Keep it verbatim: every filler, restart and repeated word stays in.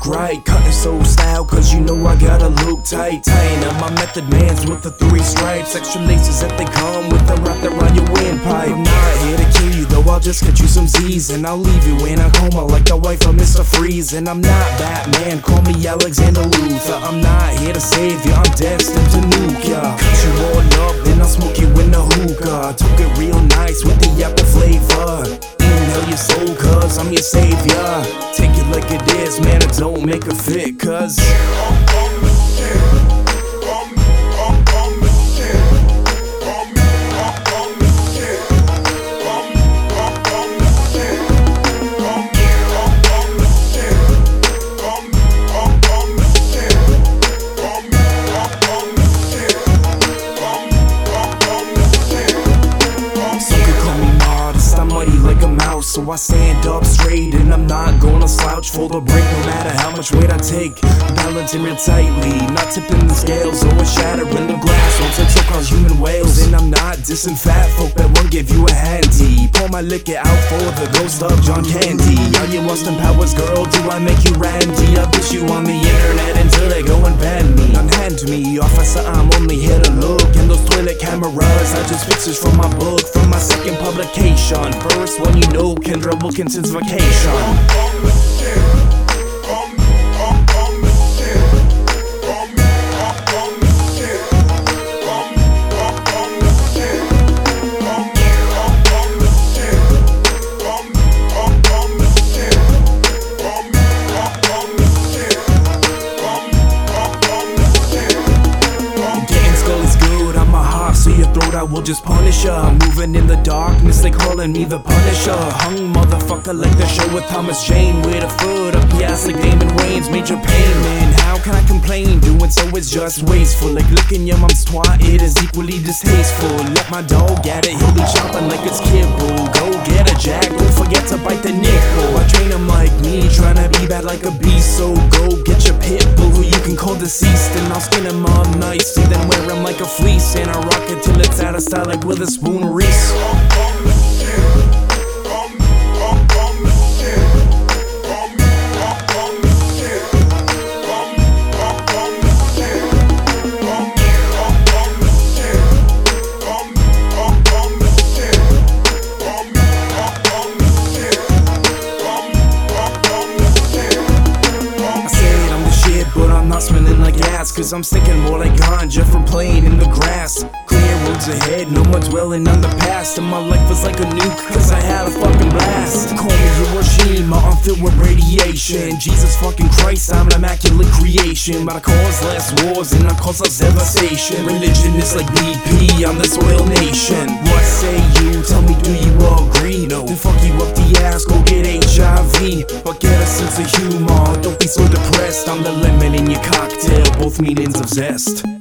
look right. Cutting so style, cause you know I gotta look tight. Tying up my method mans with the three stripes. Extra laces that they come with, I wrap around your windpipe. I'm not here to kill you though, I'll just get you some Z's, and I'll leave you in a coma like the wife of Mister Freeze. And I'm not Batman, call me Alexander Luthor. I'm not here to save you, I'm destined to nuke ya. Cut you all up, then I'll smoke you in the hookah. Took it real nice with the apple flavor. Inhale your soul, cause I'm your savior. Take it like it is, man, it don't make a fit, cause so I stand up straight and I'm not gonna slouch for the break, no matter how much weight I take. Balancing real tightly, not tipping the scales or shattering the glass. Once I choke on human whales, and I'm not dissing fat folk that won't give you a handy. Pour my liquor out for the ghost of John Candy. Are you Austin Powers, girl? Do I make you randy? I bitch you on the internet until they go and ban me. Unhand me, officer, I'm only here to look. And those toilet cameras, I just pictures from my book, from my second publication. First one you know, Kendra Wilkinson's Vacation. So your throat I will just punish ya. Moving in the darkness, they calling me the Punisher. Hung motherfucker like the show with Thomas Jane. With a foot up the ass like Damon Wayans. Major pain, man, how can I complain? Doing so is just wasteful. Like licking your mom's twat, it is equally distasteful. Let my dog at it, he'll be chopping like it's kibble. Go get a jack, don't forget to bite the nipple. I train him like me, trying to be bad like a beast. So go get your pit bull, who you can call deceased, and I'll skin him up nicely, then wear him like a fleece. And I rock it till it's out of style like Witherspoon Reese. But I'm not smelling like gas, cause I'm sticking more like ganja from playing in the grass. Clear roads ahead, no more dwelling on the past. And my life was like a nuke, cause I had a fucking blast. Call me Hiroshima, I'm filled with radiation. Jesus fucking Christ, I'm an immaculate creation. But I cause less wars and I cause less devastation. Religion is like B P, I'm the soil nation. What say you? Tell me, do you agree? No, then fuck you up the ass, go get H I V. But get a sense of humor, don't be so depressed. I'm the lemon in your cocktail, both meanings of zest.